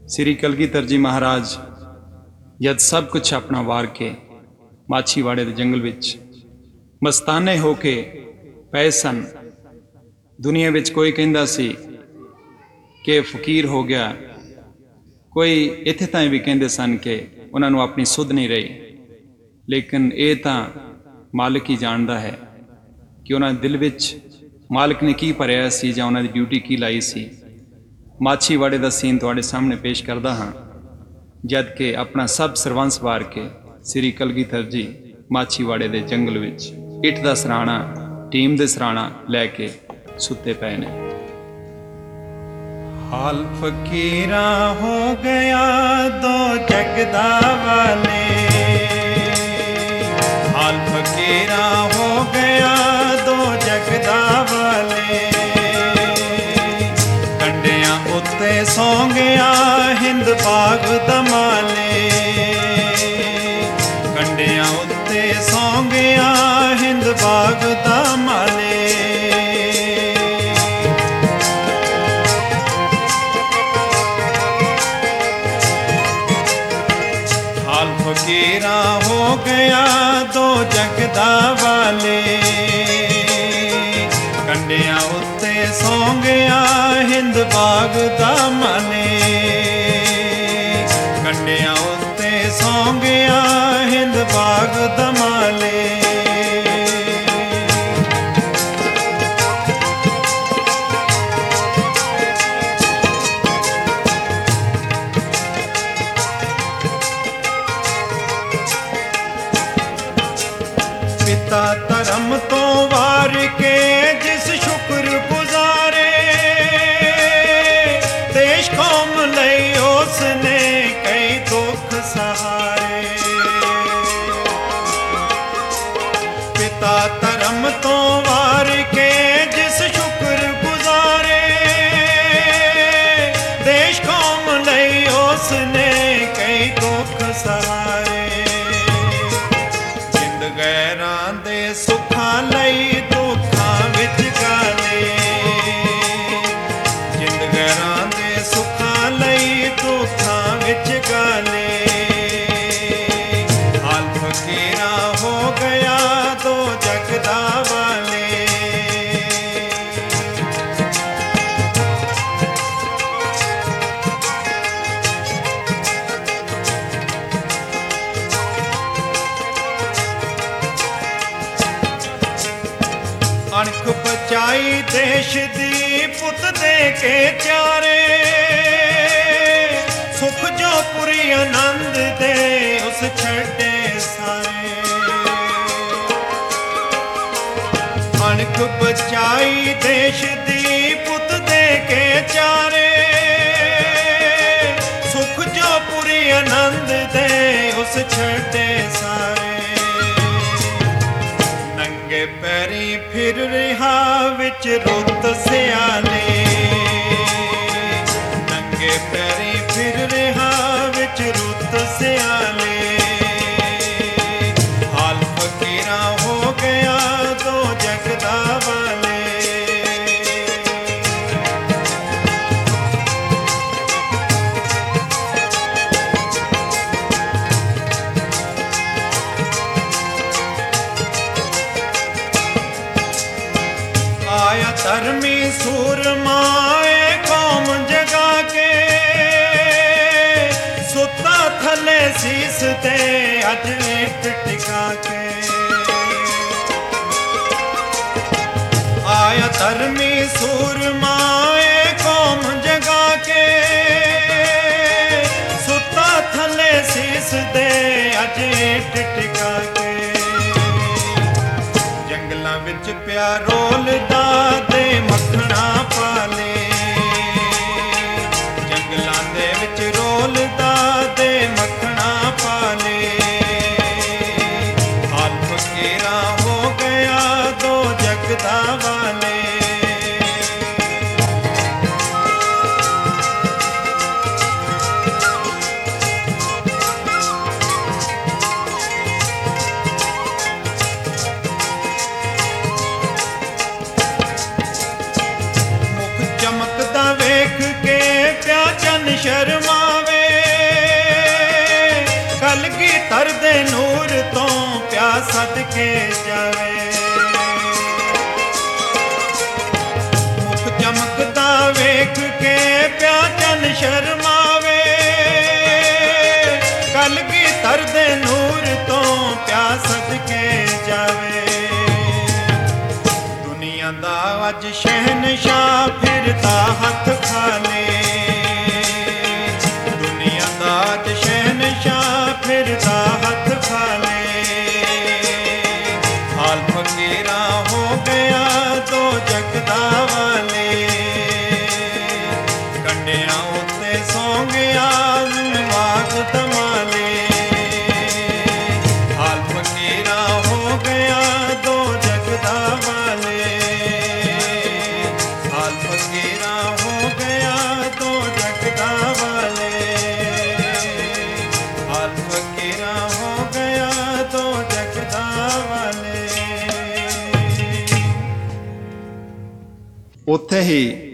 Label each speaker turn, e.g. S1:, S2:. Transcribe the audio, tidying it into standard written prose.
S1: ਸ੍ਰੀ ਕਲਗੀਧਰ ਜੀ ਮਹਾਰਾਜ ਜਦ ਸਭ ਕੁਛ ਆਪਣਾ ਵਾਰ ਕੇ ਮਾਛੀਵਾੜੇ ਦੇ ਜੰਗਲ ਵਿੱਚ ਮਸਤਾਨੇ ਹੋ ਕੇ ਪਏ ਸਨ। ਦੁਨੀਆ ਵਿੱਚ ਕੋਈ ਕਹਿੰਦਾ ਸੀ ਕਿ ਫਕੀਰ ਹੋ ਗਿਆ, ਕੋਈ ਇੱਥੇ ਤਾਈਂ ਵੀ ਕਹਿੰਦੇ ਸਨ ਕਿ ਉਹਨਾਂ ਨੂੰ ਆਪਣੀ ਸੁੱਧ ਨਹੀਂ ਰਹੀ। ਲੇਕਿਨ ਇਹ ਤਾਂ ਮਾਲਕ ਹੀ ਜਾਣਦਾ ਹੈ ਕਿ ਉਹਨਾਂ ਦੇ ਦਿਲ ਵਿੱਚ ਮਾਲਕ ਨੇ ਕੀ ਭਰਿਆ ਸੀ ਜਾਂ ਉਹਨਾਂ ਦੀ ਡਿਊਟੀ ਕੀ ਲਾਈ ਸੀ। ਮਾਛੀਵਾੜੇ ਦਾ ਸੀਨ ਤੁਹਾਡੇ ਸਾਹਮਣੇ ਪੇਸ਼ ਕਰਦਾ ਹਾਂ, ਜਦ ਕਿ ਆਪਣਾ ਸਭ ਸਰਵੰਸ ਵਾਰ ਕੇ ਸ੍ਰੀ ਕਲਗੀਧਰ ਜੀ ਮਾਛੀਵਾੜੇ ਦੇ ਜੰਗਲ ਵਿੱਚ ਇੱਟ ਦਾ ਸਰਾਣਾ, ਟੀਮ ਦੇ ਸਰਾਣਾ ਲੈ ਕੇ ਸੁੱਤੇ ਪਏ ਨੇ।
S2: ਹਾਲ ਫਕੀਰਾਂ ਹੋ ਗਿਆ ਦੋ ਜਗਦਾ ਵਾਲੇ, ਹਾਲ ਫਕੀਰਾਂ ਹੋ ਗਿਆ ਦੋ ਜਗਦਾ ਵਾਲੇ। ਕੰਡਿਆਂ ਉੱਤੇ ਸੌਂ ਗਿਆ ਹਿੰਦ ਬਾਗ ਦਾ ਮਾਲੇ, ਕੰਡਿਆਂ ਉੱਤੇ ਸੌਂ ਗਿਆ ਹਿੰਦ ਬਾਗ ਦਾ ਮਾਲੇ। ਹਾਲ ਫਕੀਰਾਂ ਹੋ ਗਿਆ ਦੋ ਜਗਦਾ ਵਾਲੇ, ਕੰਡਿਆਂ ਉੱਤੇ ਸੌਂ ਗਿਆ ਹਿੰਦ ਬਾਗ ਦਾ ਮਾਲੇ, ਕੰਡਿਆਂ ਉੱਤੇ ਸੌਂ ਗਿਆ ਹਿੰਦ ਬਾਗ ਦਾ ਮਾਲੇ। ਪਿਤਾ ਧਰਮ ਤੋਂ ਵਾਰ ਕੇ ਜਿਸ ਸ਼ੁਕਰ ਗੁਜ਼ਾਰੇ, ਦੇਸ਼ ਕੌਮ ਲਈ ਉਸ ਨੇ ਕਈ ਦੁੱਖ ਸਹਾਰੇ। ਪਿਤਾ ਧਰਮ ਤੋਂ ਵਾਰ ਕੇ ਜਿਸ ਸ਼ੁਕਰ ਗੁਜ਼ਾਰੇ, ਦੇਸ਼ ਕੌਮ ਲਈ ਉਸ ਨੇ ਕਈ ਦੁੱਖ ਸਹਾਰੇ। ਗੈਰਾਂ ਦੇ ਸੁੱਖਾਂ ਲਈ ਦੁੱਖਾਂ ਵਿੱਚ ਗਾਲੇ, ਜਿੰਦ ਗੈਰਾਂ ਦੇ ਸੁੱਖਾਂ ਲਈ ਦੁੱਖਾਂ ਵਿੱਚ ਗਾਲੇ। ਹਾਲ ਫਕੀਰਾਂ ਹੋ ਗਿਆ ਦੋ ਜਗਦਾ ਵਾਲੇ। ਅਣਖ ਬਚਾਈ ਦੇਸ਼ ਦੀ ਪੁੱਤ ਦੇ ਕੇ ਚਾਰੇ, ਸੁਖ ਜੋ ਪੁਰੀ ਆਨੰਦ ਦੇ ਉਸ ਛੱਡੇ ਸਾਰੇ। ਅਣਖ ਬਚਾਈ ਦੇਸ਼ ਦੀ ਪੁੱਤ ਦੇ ਕੇ ਚਾਰੇ, ਸੁਖ ਜੋ ਪੁਰੀ ਆਨੰਦ ਦੇ ਉਸ ਛੱਡੇ ਸਾਰੇ। ਨੰਗੇ ਪੈਰੀ ਫਿਰ ਰਿਹਾ ਵਿੱਚ ਰੁੱਤ ਸਿਆਲੇ, ਨੰਗੇ ਪੈਰੀ ਫਿਰ ਰਿਹਾ ਵਿੱਚ ਰੁੱਤ ਸਿਆਲੇ। ਹਾਲ ਫਕੀਰਾਂ ਹੋ ਗਿਆ ਦੋ ਜਗਦਾ ਵਾਲੇ। ਆਇਆ ਧਰਮੀ ਸੂਰਮਾ ਏ ਕੌਮ ਜਗਾ ਕੇ, ਸੁੱਤਾ ਥੱਲੇ ਸੀਸ ਤੇ ਅੱਜ ਇੱਟ ਟਿਕਾ ਕੇ। ਆਇਆ ਧਰਮੀ ਸੂਰਮਾ ਏ ਕੌਮ ਜਗਾ ਕੇ, ਸੁੱਤਾ ਥੱਲੇ ਸੀਸ ਤੇ ਅੱਜ ਇੱਟ ਟਿਕਾ ਕੇ। ਜੰਗਲਾਂ ਵਿੱਚ ਪਿਆ ਰੋਲਦਾ ਤੇ ਮੱਖਣਾ ਪਾਲੇ, ਜੰਗਲਾਂ ਦੇ ਵਿੱਚ ਰੋਲਦਾ ਤੇ ਮੱਖਣਾ ਪਾਲੇ। ਹਾਲ ਫਕੀਰਾਂ ਹੋ ਗਿਆ ਦੋ ਜਗਦਾ ਵਾਲੇ। ਚਮਕਦਾ ਵੇਖ ਕੇ ਪਿਆ ਚੰਨ ਸ਼ਰਮਾ, ਤਰਦੇ ਨੂਰ ਤੋਂ ਪਿਆਸ ਸਦਕੇ ਜਾਵੇ। ਮੁਖ ਚਮਕਦਾ ਵੇਖ ਕੇ ਪਿਆ ਚੰਨ ਸ਼ਰਮਾਵੇ। ਕਲਗੀਧਰ ਦੇ ਨੂਰ ਤੋਂ ਪਿਆਸ ਸਦਕੇ ਜਾਵੇ। ਦੁਨੀਆ ਦਾ ਅੱਜ ਸ਼ਹਿਨਸ਼ਾਹ ਫਿਰਦਾ ਹੱਥ ਖਾਲੇ। ਦੁਨੀਆ ਦਾ ਅੱਜ ਸ਼ਹਿਨਸ਼ਾਹ ਫਿਰਦਾ ਹੱਥ ਖਾਲੇ। ਹਾਲ ਫਕੀਰਾ ਹੋ ਗਿਆ ਦੋ ਜਗਦਾ ਵਾਲੇ। ਕੰਡਿਆਂ ਉੱਤੇ ਸੌਂ ਗਿਆ ਵਾਗ ਧਮਾਲੇ। ਹਾਲ ਫਕੀਰਾ ਹੋ ਗਿਆ ਦੋ ਜਗਦਾ ਵਾਲੇ। ਹਾਲ ਫਕੀਰਾ ਹੋ ਗਿਆ ਦੋ ਜਗਦਾ ਵਾਲੇ। ਹਾਲ ਫਕੀਰਾ ਹੋ ਗਿਆ ਦੋ ਜਗਦਾ ਵਾਲੇ।
S1: ਉੱਥੇ ਹੀ